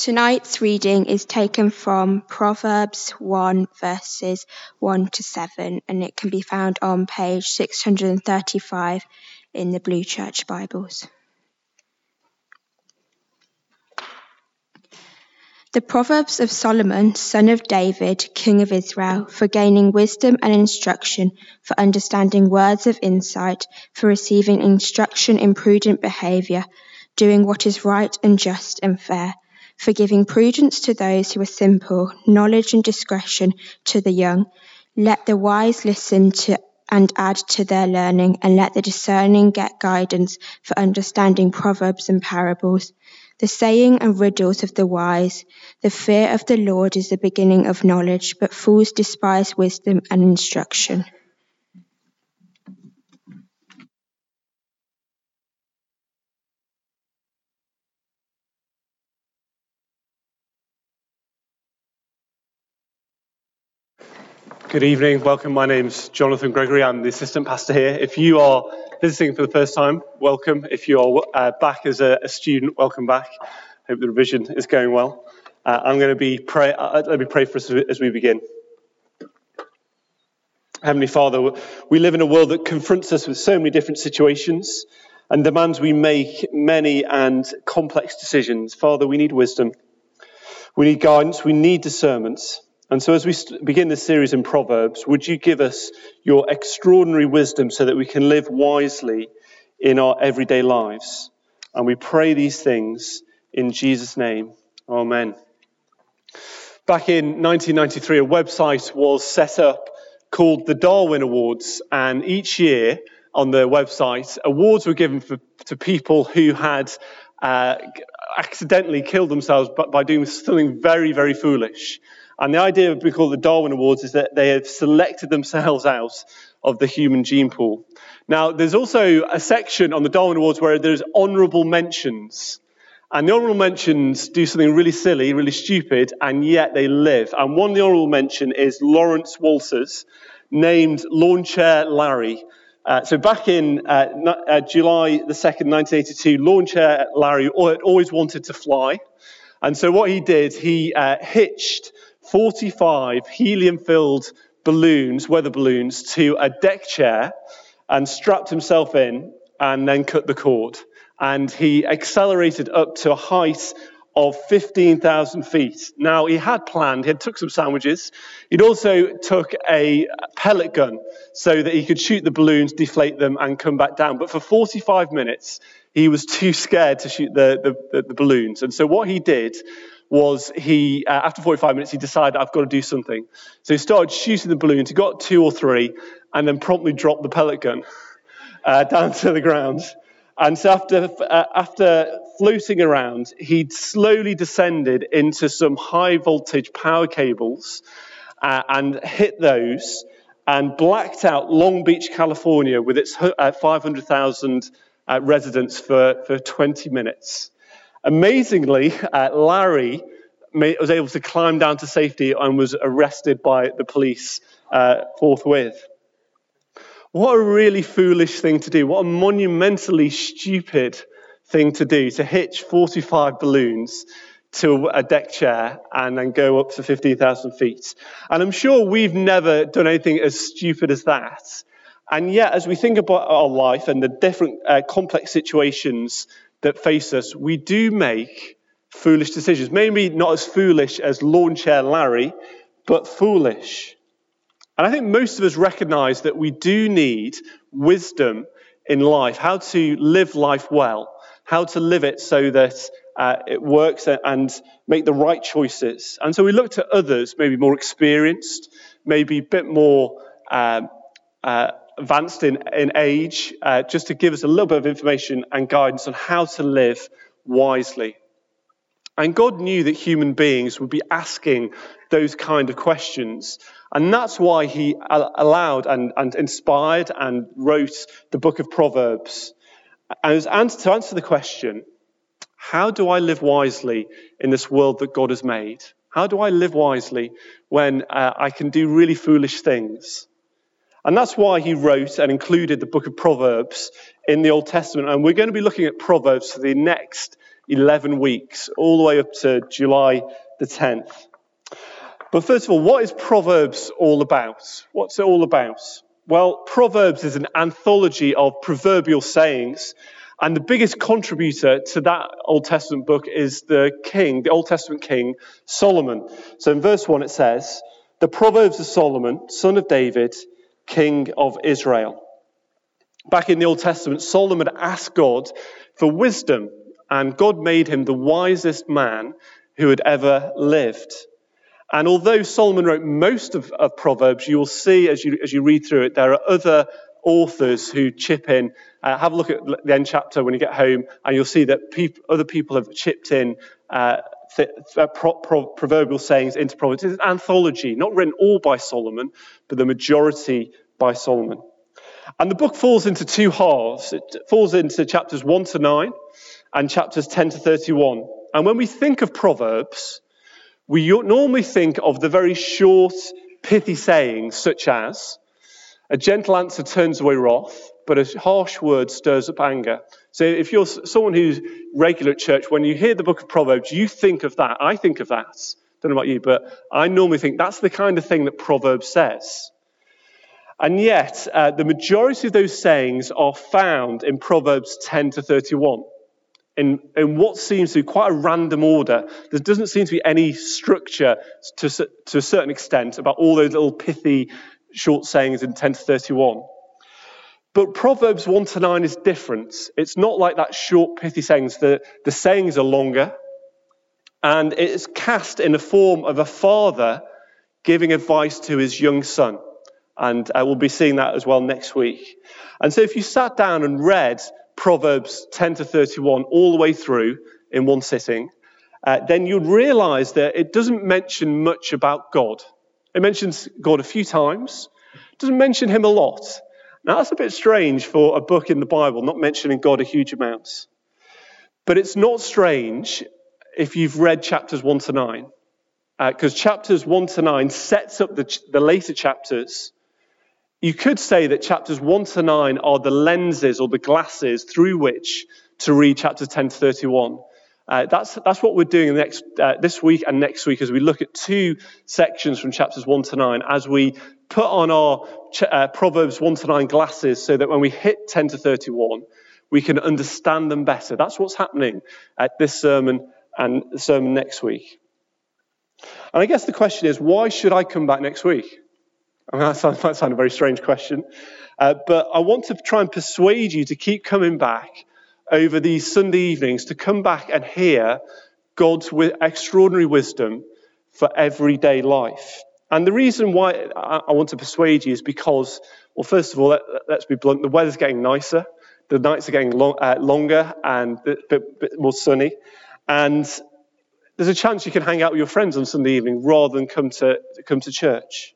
Tonight's reading is taken from Proverbs 1 verses 1 to 7, and it can be found on page 635 in the Blue Church Bibles. The Proverbs of Solomon, son of David, king of Israel, for gaining wisdom and instruction, for understanding words of insight, for receiving instruction in prudent behaviour, doing what is right and just and fair, for giving prudence to those who are simple, knowledge and discretion to the young. Let the wise listen to and add to their learning, and let the discerning get guidance for understanding proverbs and parables. The saying and riddles of the wise, the fear of the Lord is the beginning of knowledge, but fools despise wisdom and instruction. Good evening, welcome. My name's Jonathan Gregory. I'm the assistant pastor here. If you are visiting for the first time, welcome. If you are back as a student, welcome back. Hope the revision is going well. I'm going to let me pray for us as we begin. Heavenly Father, we live in a world that confronts us with so many different situations and demands we make many and complex decisions. Father, we need wisdom. We need guidance. We need discernment. And so as we begin this series in Proverbs, would you give us your extraordinary wisdom so that we can live wisely in our everyday lives? And we pray these things in Jesus' name. Amen. Back in 1993, a website was set up called the Darwin Awards. And each year on the website, awards were given to people who had accidentally killed themselves by doing something very, very foolish. And the idea of being called the Darwin Awards is that they have selected themselves out of the human gene pool. Now, there's also a section on the Darwin Awards where there's honourable mentions. And the honourable mentions do something really silly, really stupid, and yet they live. And one of the honourable mention is Lawrence Walters, named Lawn Chair Larry. So back in July the 2nd, 1982, Lawn Chair Larry had always wanted to fly. And so what he did, he hitched 45 helium-filled balloons, weather balloons, to a deck chair and strapped himself in and then cut the cord. And he accelerated up to a height of 15,000 feet. Now, he had took some sandwiches. He'd also took a pellet gun so that he could shoot the balloons, deflate them, and come back down. But for 45 minutes, he was too scared to shoot the balloons. And so what he did was after 45 minutes, he decided, I've got to do something. So he started shooting the balloons. He got 2 or 3, and then promptly dropped the pellet gun down to the ground. And so after floating around, he'd slowly descended into some high voltage power cables and hit those and blacked out Long Beach, California, with its 500,000 residents for 20 minutes. Amazingly, Larry was able to climb down to safety and was arrested by the police forthwith. What a really foolish thing to do. What a monumentally stupid thing to do, to hitch 45 balloons to a deck chair and then go up to 15,000 feet. And I'm sure we've never done anything as stupid as that. And yet, as we think about our life and the different complex situations that face us, we do make foolish decisions. Maybe not as foolish as Lawn Chair Larry, but foolish. And I think most of us recognize that we do need wisdom in life, how to live life well, how to live it so that it works and make the right choices. And so we look to others, maybe more experienced, maybe a bit more advanced in age, just to give us a little bit of information and guidance on how to live wisely. And God knew that human beings would be asking those kind of questions. And that's why he allowed and inspired and wrote the book of Proverbs. And to answer the question, how do I live wisely in this world that God has made? How do I live wisely when I can do really foolish things? And that's why he wrote and included the book of Proverbs in the Old Testament. And we're going to be looking at Proverbs for the next 11 weeks, all the way up to July the 10th. But first of all, what is Proverbs all about? What's it all about? Well, Proverbs is an anthology of proverbial sayings, and the biggest contributor to that Old Testament book is the Old Testament king, Solomon. So in verse 1 it says, "The Proverbs of Solomon, son of David, king of Israel." Back in the Old Testament, Solomon asked God for wisdom, and God made him the wisest man who had ever lived. And although Solomon wrote most of Proverbs, you will see as you read through it, there are other authors who chip in. Have a look at the end chapter when you get home, and you'll see that other people have chipped in proverbial sayings into Proverbs. It's an anthology, not written all by Solomon, but the majority by Solomon. And the book falls into two halves. It falls into chapters 1 to 9 and chapters 10 to 31. And when we think of Proverbs, we normally think of the very short, pithy sayings such as, "A gentle answer turns away wrath, but a harsh word stirs up anger." So if you're someone who's regular at church, when you hear the book of Proverbs, you think of that. I think of that. Don't know about you, but I normally think that's the kind of thing that Proverbs says. And yet, the majority of those sayings are found in Proverbs 10 to 31. In what seems to be quite a random order. There doesn't seem to be any structure to a certain extent about all those little pithy short sayings in 10 to 31. But Proverbs 1 to 9 is different. It's not like that short pithy sayings. The sayings are longer, and it is cast in the form of a father giving advice to his young son. And we'll be seeing that as well next week. And so if you sat down and read Proverbs 10 to 31 all the way through in one sitting, then you'd realize that it doesn't mention much about God. It mentions God a few times. It doesn't mention him a lot. Now, that's a bit strange for a book in the Bible, not mentioning God a huge amount. But it's not strange if you've read chapters 1 to 9, because chapters 1 to 9 sets up the later chapters. You could say that chapters 1 to 9 are the lenses or the glasses through which to read chapters 10 to 31. That's what we're doing this week and next week as we look at two sections from chapters 1 to 9, as we put on our Proverbs 1 to 9 glasses so that when we hit 10 to 31, we can understand them better. That's what's happening at this sermon and the sermon next week. And I guess the question is, why should I come back next week? I mean, that might sound a very strange question, but I want to try and persuade you to keep coming back over these Sunday evenings, to come back and hear God's extraordinary wisdom for everyday life. And the reason why I want to persuade you is because, well, first of all, let's be blunt, the weather's getting nicer, the nights are getting longer and a bit more sunny, and there's a chance you can hang out with your friends on Sunday evening rather than come to church.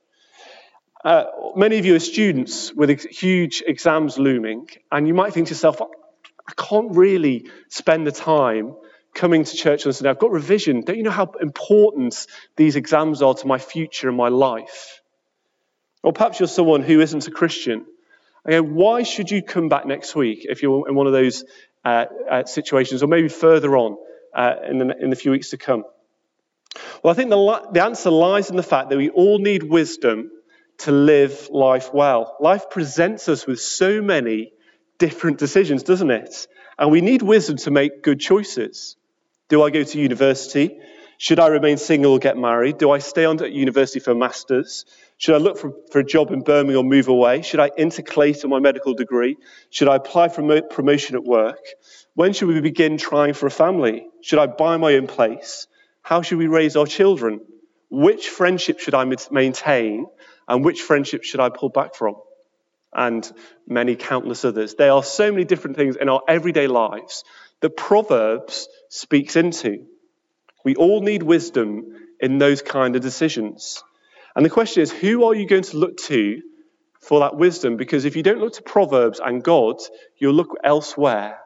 Many of you are students with huge exams looming, and you might think to yourself, I can't really spend the time coming to church on Sunday. I've got revision. Don't you know how important these exams are to my future and my life? Or perhaps you're someone who isn't a Christian. Okay, why should you come back next week if you're in one of those situations, or maybe further on in the few weeks to come? Well, I think the answer lies in the fact that we all need wisdom to live life well. Life presents us with so many different decisions, doesn't it? And we need wisdom to make good choices. Do I go to university? Should I remain single or get married? Do I stay on at university for a master's? Should I look for a job in Birmingham or move away? Should I intercalate on my medical degree? Should I apply for promotion at work? When should we begin trying for a family? Should I buy my own place? How should we raise our children? Which friendship should I maintain? And which friendship should I pull back from? And many countless others. There are so many different things in our everyday lives that Proverbs speaks into. We all need wisdom in those kind of decisions. And the question is, who are you going to look to for that wisdom? Because if you don't look to Proverbs and God, you'll look elsewhere.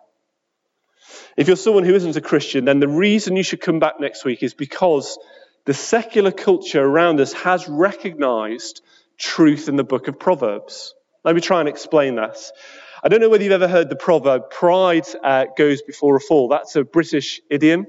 If you're someone who isn't a Christian, then the reason you should come back next week is because the secular culture around us has recognized truth in the book of Proverbs. Let me try and explain that. I don't know whether you've ever heard the proverb, pride goes before a fall. That's a British idiom,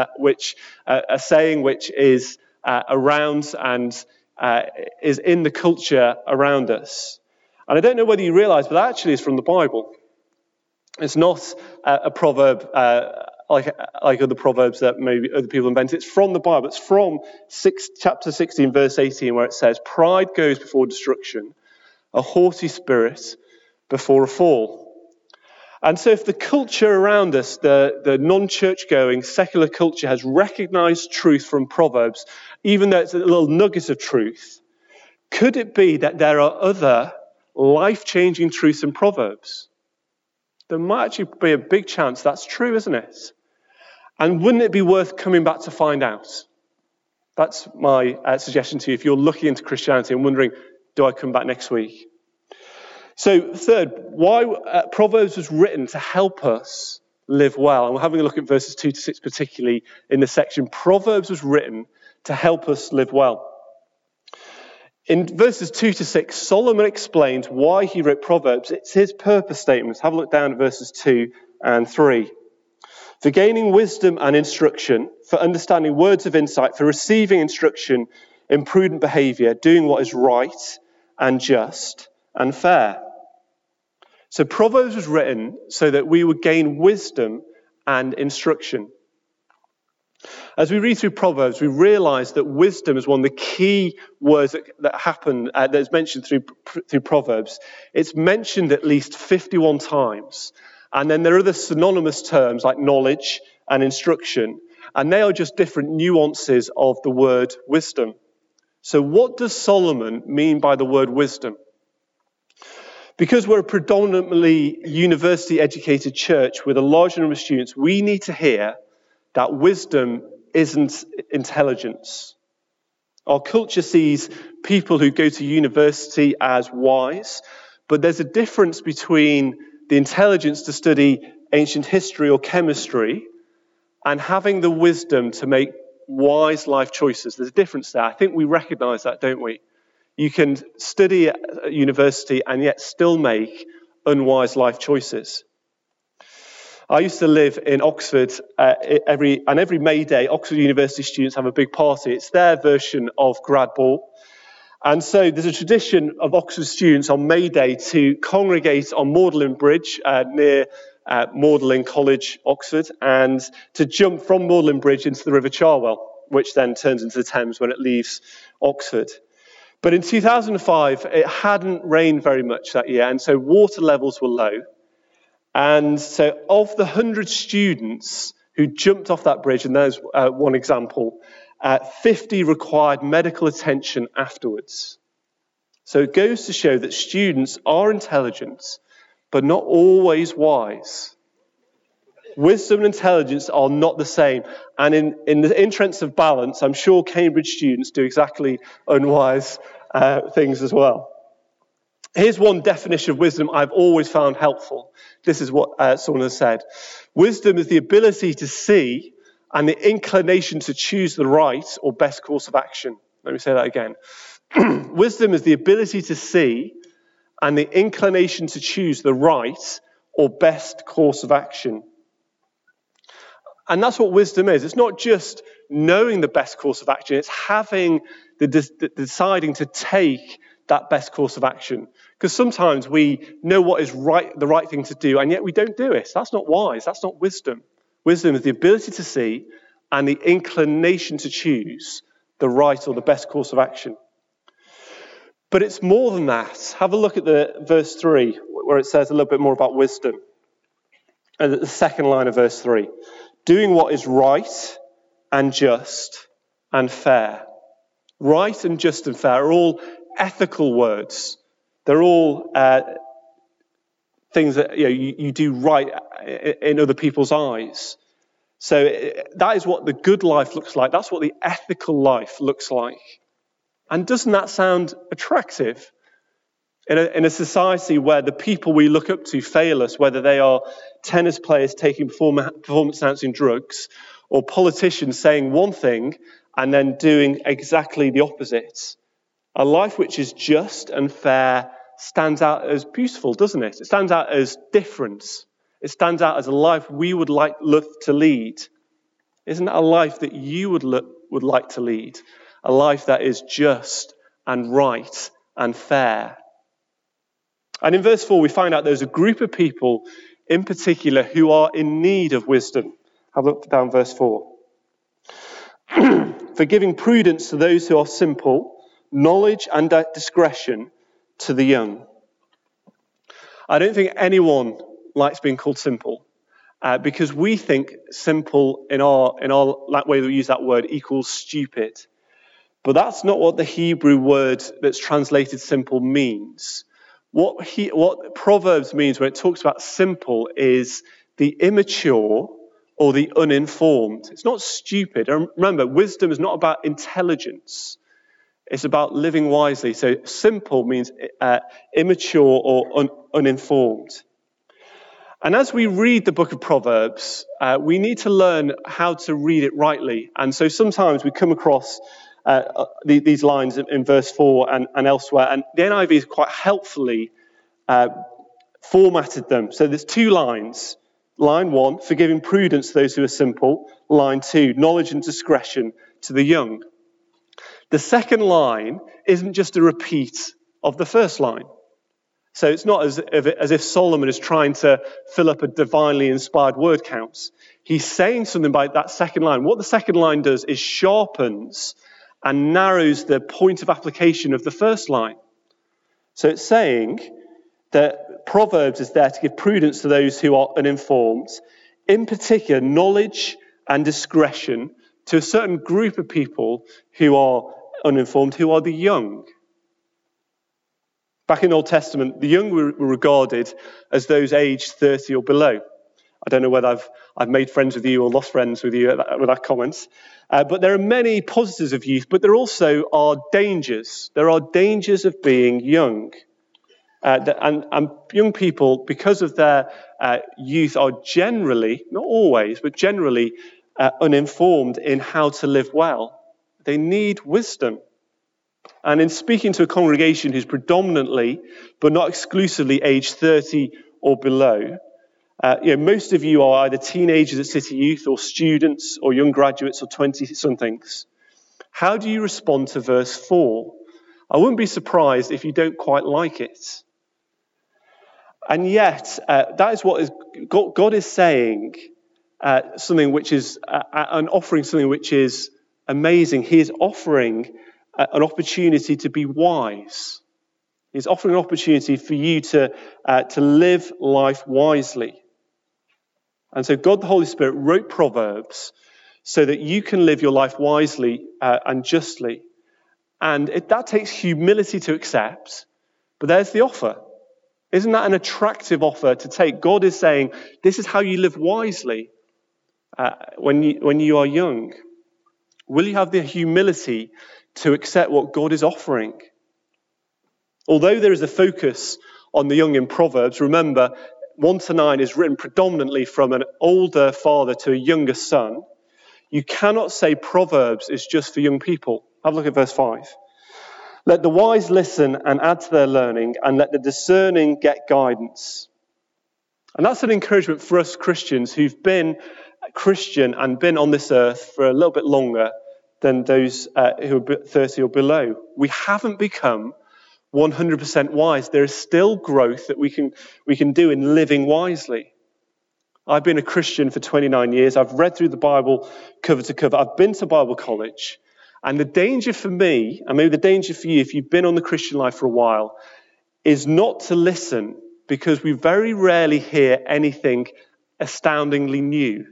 a saying which is around and is in the culture around us. And I don't know whether you realise, but that actually is from the Bible. It's not a proverb like other proverbs that maybe other people invent. It's from the Bible. It's from chapter 16, verse 18, where it says, pride goes before destruction, a haughty spirit before a fall. And so if the culture around us, the non-church-going, secular culture, has recognized truth from Proverbs, even though it's a little nugget of truth, could it be that there are other life-changing truths in Proverbs? There might actually be a big chance that's true, isn't it? And wouldn't it be worth coming back to find out? That's my suggestion to you if you're looking into Christianity and wondering, do I come back next week? So third, why Proverbs was written to help us live well. And we're having a look at verses 2 to 6 particularly in this section. Proverbs was written to help us live well. In verses 2 to 6, Solomon explains why he wrote Proverbs. It's his purpose statements. Have a look down at verses 2 and 3. For gaining wisdom and instruction, for understanding words of insight, for receiving instruction in prudent behavior, doing what is right and just and fair. So Proverbs was written so that we would gain wisdom and instruction. As we read through Proverbs, we realize that wisdom is one of the key words that happen, that is mentioned through Proverbs. It's mentioned at least 51 times. And then there are other synonymous terms like knowledge and instruction. And they are just different nuances of the word wisdom. So what does Solomon mean by the word wisdom? Because we're a predominantly university-educated church with a large number of students, we need to hear that wisdom isn't intelligence. Our culture sees people who go to university as wise, but there's a difference between the intelligence to study ancient history or chemistry and having the wisdom to make wise life choices. There's a difference there. I think we recognize that, don't we? You can study at university and yet still make unwise life choices. I used to live in Oxford. Every May Day, Oxford University students have a big party. It's their version of Grad Ball. And so there's a tradition of Oxford students on May Day to congregate on Magdalen Bridge near Magdalen College, Oxford, and to jump from Magdalen Bridge into the River Cherwell, which then turns into the Thames when it leaves Oxford. But in 2005, it hadn't rained very much that year, and so water levels were low. And so of the 100 students who jumped off that bridge, and there's one example, 50 required medical attention afterwards. So it goes to show that students are intelligent, but not always wise. Wisdom and intelligence are not the same. And in the interest of balance, I'm sure Cambridge students do exactly unwise things as well. Here's one definition of wisdom I've always found helpful. This is what someone has said. Wisdom is the ability to see and the inclination to choose the right or best course of action. Let me say that again. Wisdom is the ability to see and the inclination to choose the right or best course of action. And that's what wisdom is. It's not just knowing the best course of action. It's having the deciding to take that best course of action. Because sometimes we know what is right, the right thing to do, and yet we don't do it. That's not wise. That's not wisdom. Wisdom is the ability to see and the inclination to choose the right or the best course of action. But it's more than that. Have a look at the verse 3, where it says a little bit more about wisdom. And the second line of verse 3. Doing what is right and just and fair. Right and just and fair are all ethical words. They're all things that you do right in other people's eyes. So that is what the good life looks like. That's what the ethical life looks like. And doesn't that sound attractive? In a society where the people we look up to fail us, whether they are tennis players taking performance-enhancing drugs or politicians saying one thing and then doing exactly the opposite. A life which is just and fair stands out as beautiful, doesn't it? It stands out as different. It stands out as a life we would love to lead. Isn't that a life that you would like to lead? A life that is just and right and fair. And in verse 4, we find out there's a group of people in particular who are in need of wisdom. Have a look down verse 4. For giving prudence to those who are simple, knowledge and discretion to the young. I don't think anyone likes being called simple, because we think simple in our way that we use that word equals stupid. But that's not what the Hebrew word that's translated simple means. What Proverbs means when it talks about simple is the immature or the uninformed. It's not stupid. And remember, wisdom is not about intelligence. It's about living wisely. So simple means immature or uninformed. And as we read the book of Proverbs, we need to learn how to read it rightly. And so sometimes we come across these lines in verse 4 and elsewhere. And the NIV has quite helpfully formatted them. So there's two lines. Line 1, for giving prudence to those who are simple. Line 2, knowledge and discretion to the young. The second line isn't just a repeat of the first line. So it's not as if Solomon is trying to fill up a divinely inspired word count. He's saying something by that second line. What the second line does is sharpens and narrows the point of application of the first line. So it's saying that Proverbs is there to give prudence to those who are uninformed, in particular knowledge and discretion to a certain group of people who are uninformed, who are the young. Back in the Old Testament, the young were regarded as those aged 30 or below. I don't know whether I've made friends with you or lost friends with you with that comment. But there are many positives of youth, but there also are dangers. There are dangers of being young. And young people, because of their youth, are generally, not always, but generally uninformed in how to live well. They need wisdom. And in speaking to a congregation who's predominantly, but not exclusively, aged 30 or below, most of you are either teenagers at City Youth or students or young graduates or 20-somethings. How do you respond to verse 4? I wouldn't be surprised if you don't quite like it. And yet, that is what God is saying, something which is, and offering something which is amazing. He is offering an opportunity to be wise. He's offering an opportunity for you to live life wisely. And so God the Holy Spirit wrote Proverbs so that you can live your life wisely and justly. And that takes humility to accept, but there's the offer. Isn't that an attractive offer to take? God is saying, this is how you live wisely when you are young. Will you have the humility to accept what God is offering? Although there is a focus on the young in Proverbs, remember, 1-9 is written predominantly from an older father to a younger son. You cannot say Proverbs is just for young people. Have a look at verse 5. Let the wise listen and add to their learning, and let the discerning get guidance. And that's an encouragement for us Christians who've been Christian and been on this earth for a little bit longer than those who are 30 or below. We haven't become 100% wise. There is still growth that we can do in living wisely. I've been a Christian for 29 years. I've read through the Bible cover to cover. I've been to Bible college. And the danger for me, and maybe the danger for you if you've been on the Christian life for a while, is not to listen, because we very rarely hear anything astoundingly new.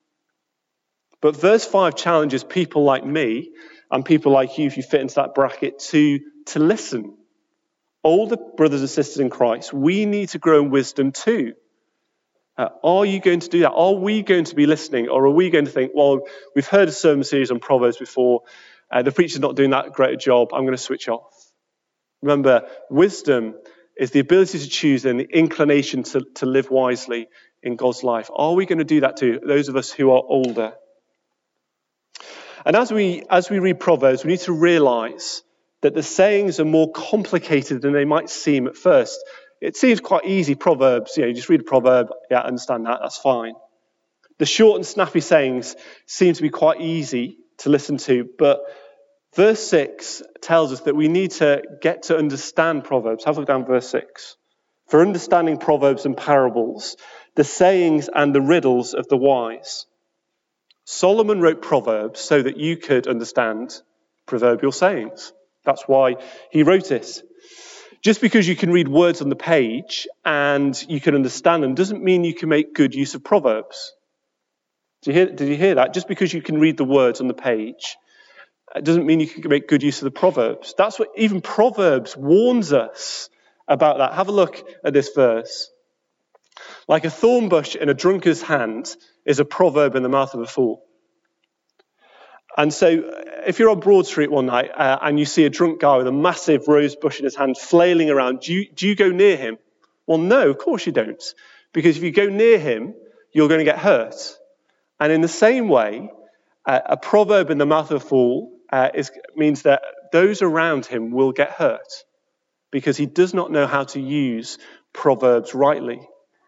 But verse 5 challenges people like me and people like you, if you fit into that bracket, to listen. Older brothers and sisters in Christ, we need to grow in wisdom too. Are you going to do that? Are we going to be listening? Or are we going to think, well, we've heard a sermon series on Proverbs before. The preacher's not doing that great a job. I'm going to switch off. Remember, wisdom is the ability to choose and the inclination to live wisely in God's life. Are we going to do that too, those of us who are older? And as we read Proverbs, we need to realize that the sayings are more complicated than they might seem at first. It seems quite easy, Proverbs, you just read a proverb, yeah, I understand that, that's fine. The short and snappy sayings seem to be quite easy to listen to, but verse 6 tells us that we need to get to understand Proverbs. Have a look down verse 6. For understanding proverbs and parables, the sayings and the riddles of the wise. Solomon wrote Proverbs so that you could understand proverbial sayings. That's why he wrote it. Just because you can read words on the page and you can understand them doesn't mean you can make good use of Proverbs. Did you hear that? Just because you can read the words on the page, it doesn't mean you can make good use of the Proverbs. That's what even Proverbs warns us about that. Have a look at this verse. Like a thorn bush in a drunkard's hand is a proverb in the mouth of a fool. And so if you're on Broad Street one night and you see a drunk guy with a massive rose bush in his hand flailing around, do you go near him? Well, no, of course you don't. Because if you go near him, you're going to get hurt. And in the same way, a proverb in the mouth of a fool means that those around him will get hurt because he does not know how to use Proverbs rightly.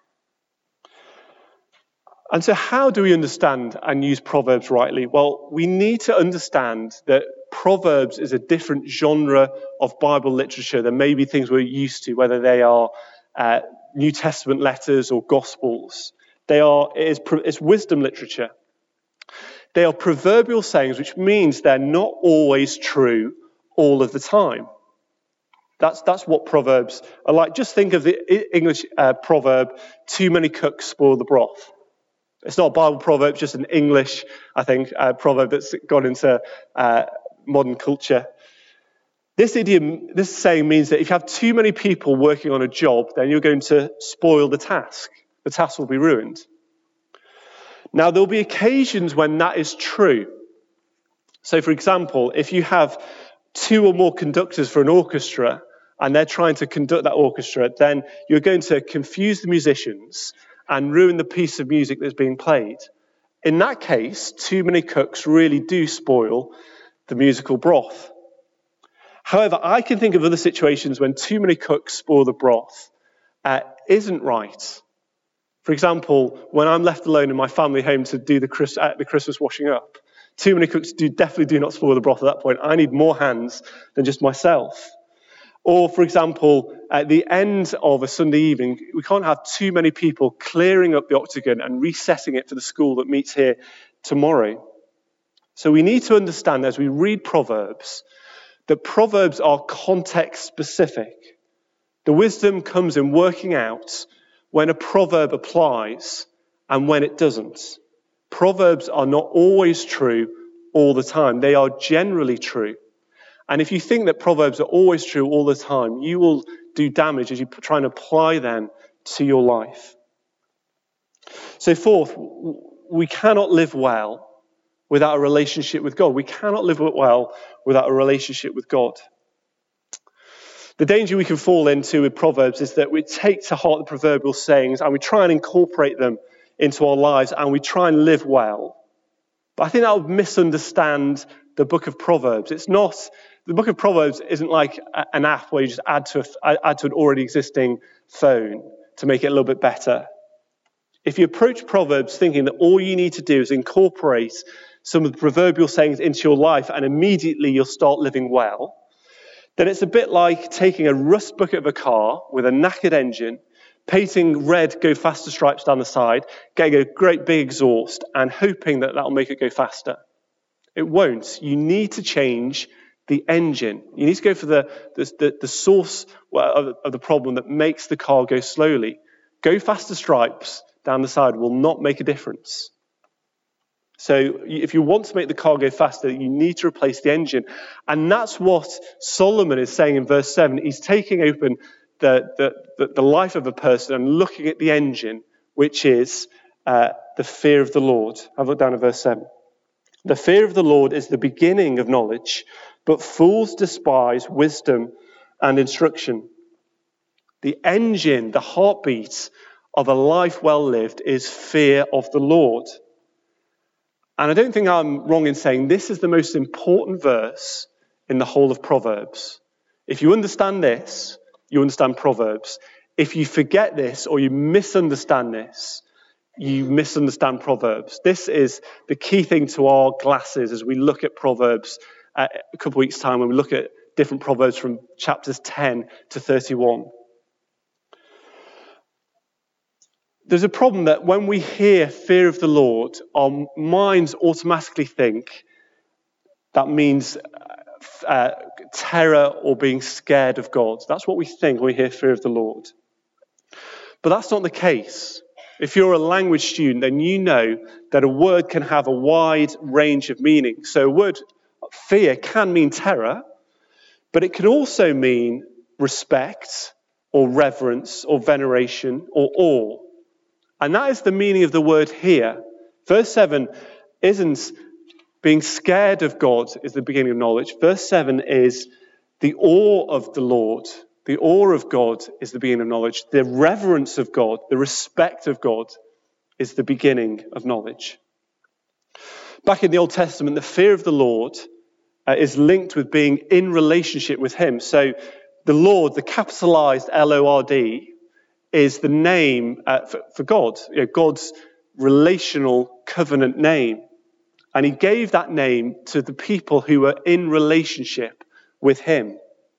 And so how do we understand and use Proverbs rightly? Well, we need to understand that Proverbs is a different genre of Bible literature than maybe things we're used to, whether they are New Testament letters or Gospels. It's wisdom literature. They are proverbial sayings, which means they're not always true all of the time. That's what Proverbs are like. Just think of the English proverb, too many cooks spoil the broth. It's not a Bible proverb, it's just an English, I think, proverb that's gone into modern culture. This saying means that if you have too many people working on a job, then you're going to spoil the task. The task will be ruined. Now, there'll be occasions when that is true. So, for example, if you have 2 or more conductors for an orchestra and they're trying to conduct that orchestra, then you're going to confuse the musicians and ruin the piece of music that's being played. In that case, too many cooks really do spoil the musical broth. However, I can think of other situations when too many cooks spoil the broth isn't right. For example, when I'm left alone in my family home to do the Christmas washing up, too many cooks definitely do not spoil the broth at that point. I need more hands than just myself. Or, for example, at the end of a Sunday evening, we can't have too many people clearing up the octagon and resetting it for the school that meets here tomorrow. So we need to understand as we read Proverbs that Proverbs are context specific. The wisdom comes in working out when a proverb applies and when it doesn't. Proverbs are not always true all the time. They are generally true. And if you think that Proverbs are always true all the time, you will do damage as you try and apply them to your life. So fourth, we cannot live well without a relationship with God. We cannot live well without a relationship with God. The danger we can fall into with Proverbs is that we take to heart the proverbial sayings and we try and incorporate them into our lives and we try and live well. But I think that would misunderstand the book of Proverbs. The book of Proverbs isn't like an app where you just add to an already existing phone to make it a little bit better. If you approach Proverbs thinking that all you need to do is incorporate some of the proverbial sayings into your life and immediately you'll start living well, then it's a bit like taking a rust bucket of a car with a knackered engine, painting red go faster stripes down the side, getting a great big exhaust and hoping that that'll make it go faster. It won't. You need to change the engine. You need to go for the source of the problem that makes the car go slowly. Go faster stripes down the side will not make a difference. So if you want to make the car go faster, you need to replace the engine. And that's what Solomon is saying in verse 7. He's taking open the life of a person and looking at the engine, which is the fear of the Lord. Have a look down at verse 7. The fear of the Lord is the beginning of knowledge, but fools despise wisdom and instruction. The engine, the heartbeat of a life well lived is fear of the Lord. And I don't think I'm wrong in saying this is the most important verse in the whole of Proverbs. If you understand this, you understand Proverbs. If you forget this or you misunderstand this, you misunderstand Proverbs. This is the key thing to our glasses as we look at Proverbs a couple of weeks' time, when we look at different Proverbs from chapters 10 to 31. There's a problem that when we hear fear of the Lord, our minds automatically think that means terror or being scared of God. That's what we think when we hear fear of the Lord. But that's not the case. If you're a language student, then you know that a word can have a wide range of meaning. So a word fear can mean terror, but it can also mean respect or reverence or veneration or awe. And that is the meaning of the word here. Verse 7 isn't being scared of God is the beginning of knowledge. Verse 7 is the awe of the Lord. The awe of God is the beginning of knowledge. The reverence of God, the respect of God is the beginning of knowledge. Back in the Old Testament, the fear of the Lord is linked with being in relationship with him. So the Lord, the capitalized L-O-R-D, is the name for God, God's relational covenant name. And he gave that name to the people who were in relationship with him.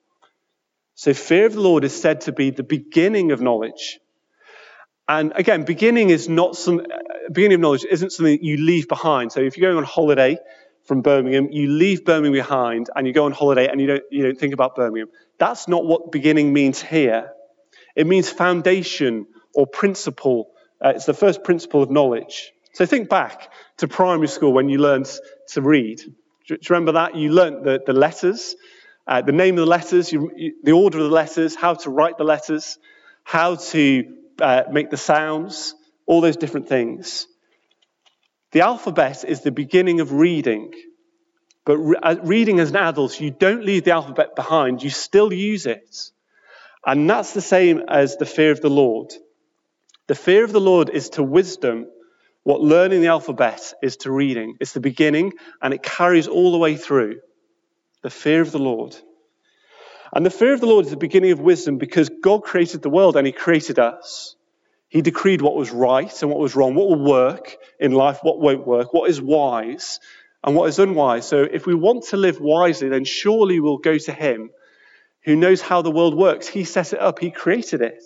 So fear of the Lord is said to be the beginning of knowledge. And again, beginning of knowledge isn't something that you leave behind. So if you're going on holiday from Birmingham, you leave Birmingham behind and you go on holiday and you don't think about Birmingham. That's not what beginning means here. It means foundation or principle. It's the first principle of knowledge. So think back to primary school when you learned to read. Do you remember that? You learned the letters, the name of the letters, the order of the letters, how to write the letters, how to make the sounds, all those different things. The alphabet is the beginning of reading. But reading as an adult, you don't leave the alphabet behind. You still use it. And that's the same as the fear of the Lord. The fear of the Lord is to wisdom what learning the alphabet is to reading. It's the beginning, and it carries all the way through. The fear of the Lord. And the fear of the Lord is the beginning of wisdom because God created the world and he created us. He decreed what was right and what was wrong, what will work in life, what won't work, what is wise and what is unwise. So if we want to live wisely, then surely we'll go to him who knows how the world works. He set it up. He created it.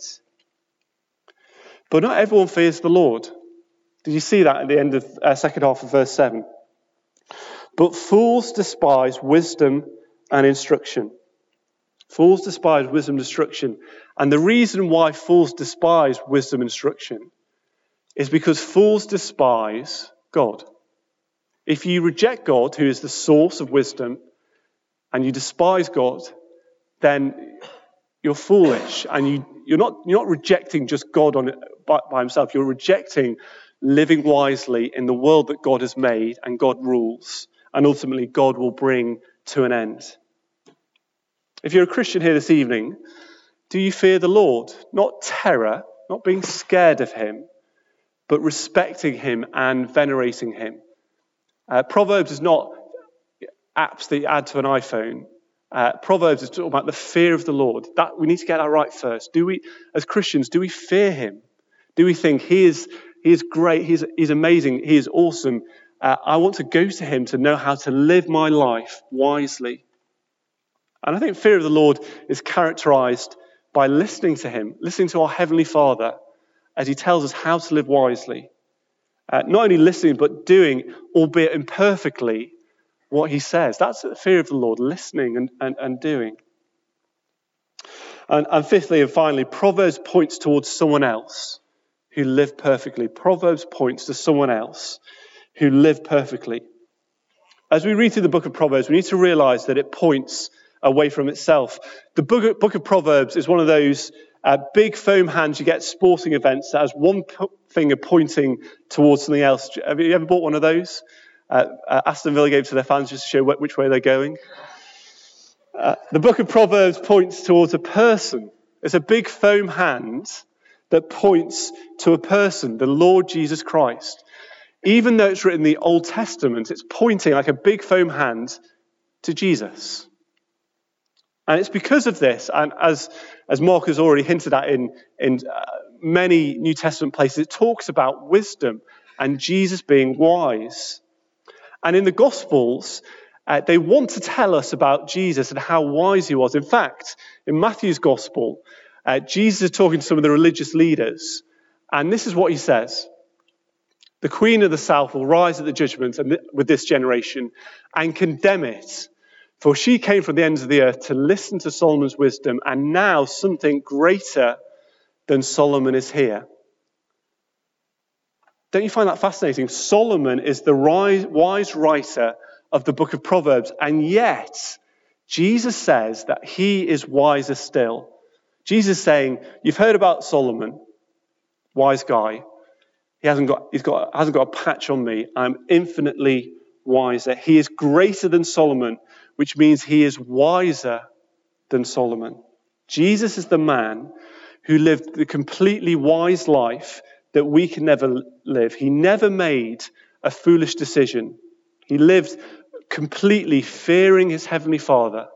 But not everyone fears the Lord. Did you see that at the end of second half of verse 7? But fools despise wisdom and instruction. Fools despise wisdom and instruction. And the reason why fools despise wisdom and instruction is because fools despise God. If you reject God, who is the source of wisdom, and you despise God, then you're foolish. And you're not rejecting just God by himself. You're rejecting living wisely in the world that God has made and God rules. And ultimately, God will bring to an end. If you're a Christian here this evening, do you fear the Lord? Not terror, not being scared of him, but respecting him and venerating him. Proverbs is not apps that you add to an iPhone. Proverbs is talking about the fear of the Lord. That we need to get that right first. Do we, as Christians, do we fear him? Do we think he is great, he's amazing, he is awesome? I want to go to him to know how to live my life wisely. And I think fear of the Lord is characterized by listening to him, listening to our Heavenly Father as he tells us how to live wisely. Not only listening, but doing, albeit imperfectly, what he says. That's the fear of the Lord, listening and doing. And fifthly and finally, Proverbs points towards someone else who lived perfectly. Proverbs points to someone else who lived perfectly. As we read through the book of Proverbs, we need to realize that it points away from itself. The book of Proverbs is one of those big foam hands you get at sporting events that has one finger pointing towards something else. Have you ever bought one of those? Aston Villa gave to their fans just to show which way they're going. The book of Proverbs points towards a person. It's a big foam hand that points to a person, the Lord Jesus Christ. Even though it's written in the Old Testament, it's pointing like a big foam hand to Jesus. And it's because of this, and as Mark has already hinted at in many New Testament places, it talks about wisdom and Jesus being wise. And in the Gospels, they want to tell us about Jesus and how wise he was. In fact, in Matthew's Gospel, Jesus is talking to some of the religious leaders, and this is what he says. The Queen of the South will rise at the judgment with this generation and condemn it. For she came from the ends of the earth to listen to Solomon's wisdom, and now something greater than Solomon is here. Don't you find that fascinating? Solomon is the wise writer of the book of Proverbs, and yet Jesus says that he is wiser still. Jesus is saying, you've heard about Solomon, wise guy. He hasn't got a patch on me. I'm infinitely wiser. He is greater than Solomon, which means he is wiser than Solomon. Jesus is the man who lived the completely wise life that we can never live. He never made a foolish decision. He lived completely fearing his heavenly Father,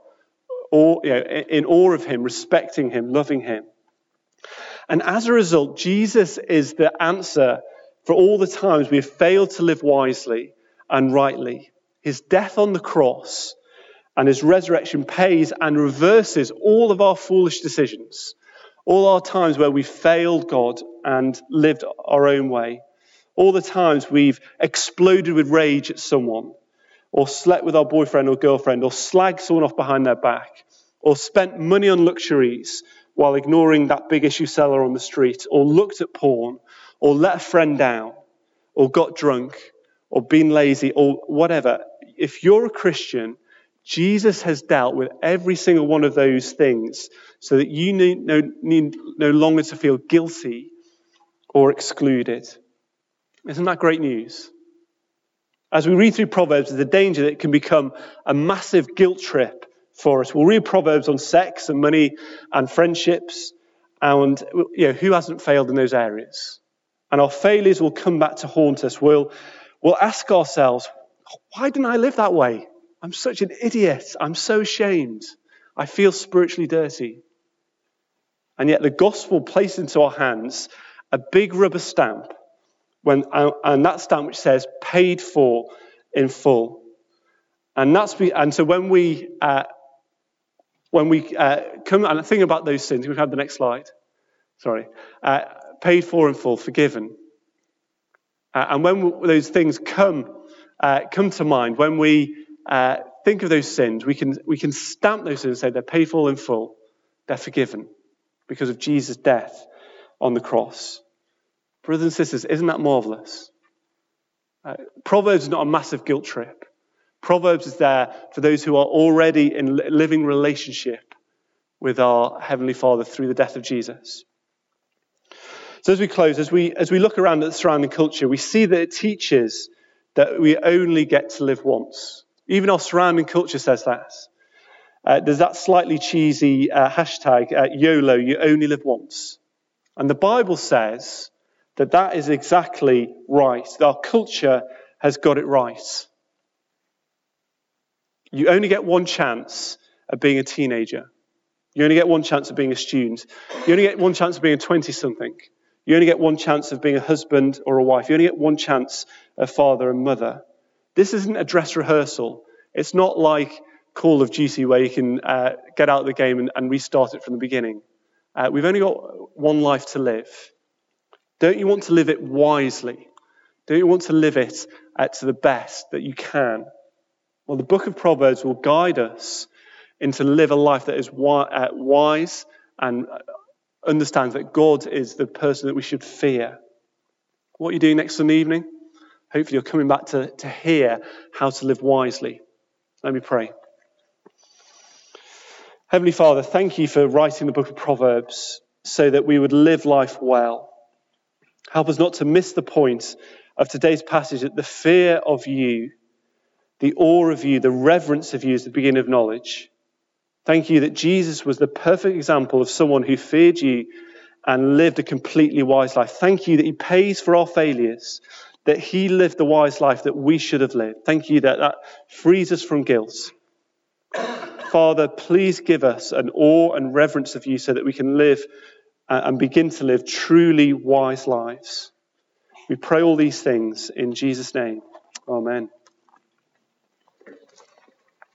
in awe of him, respecting him, loving him. And as a result, Jesus is the answer for all the times we have failed to live wisely and rightly. His death on the cross and his resurrection pays and reverses all of our foolish decisions, all our times where we failed God and lived our own way, all the times we've exploded with rage at someone, or slept with our boyfriend or girlfriend, or slagged someone off behind their back, or spent money on luxuries while ignoring that big issue seller on the street, or looked at porn, or let a friend down, or got drunk, or been lazy, or whatever. If you're a Christian, Jesus has dealt with every single one of those things so that you need no longer to feel guilty or excluded. Isn't that great news? As we read through Proverbs, there's a danger that it can become a massive guilt trip for us. We'll read Proverbs on sex and money and friendships, and who hasn't failed in those areas? And our failures will come back to haunt us. We'll ask ourselves, why didn't I live that way? I'm such an idiot. I'm so ashamed. I feel spiritually dirty. And yet the gospel placed into our hands a big rubber stamp, and that stamp which says paid for in full. And so when we come and think about those sins, we've had the next slide. Sorry, paid for in full, forgiven. And when those things come to mind, when we think of those sins, we can stamp those sins and say they're paid for in full, they're forgiven because of Jesus' death on the cross. Brothers and sisters, isn't that marvelous? Proverbs is not a massive guilt trip. Proverbs is there for those who are already in living relationship with our Heavenly Father through the death of Jesus. So as we close, as we look around at the surrounding culture, we see that it teaches that we only get to live once. Even our surrounding culture says that. There's that slightly cheesy hashtag, YOLO, you only live once. And the Bible says that is exactly right. Our culture has got it right. You only get one chance of being a teenager. You only get one chance of being a student. You only get one chance of being a 20-something. You only get one chance of being a husband or a wife. You only get one chance of father and mother. This isn't a dress rehearsal. It's not like Call of Duty where you can get out of the game and restart it from the beginning. We've only got one life to live. Don't you want to live it wisely? Don't you want to live it to the best that you can? Well, the book of Proverbs will guide us into live a life that is wise and understands that God is the person that we should fear. What are you doing next Sunday evening? Hopefully you're coming back to hear how to live wisely. Let me pray. Heavenly Father, thank you for writing the book of Proverbs so that we would live life well. Help us not to miss the point of today's passage, that the fear of you, the awe of you, the reverence of you is the beginning of knowledge. Thank you that Jesus was the perfect example of someone who feared you and lived a completely wise life. Thank you that he pays for our failures, that he lived the wise life that we should have lived. Thank you that frees us from guilt. Father, please give us an awe and reverence of you so that we can live and begin to live truly wise lives. We pray all these things in Jesus' name. Amen.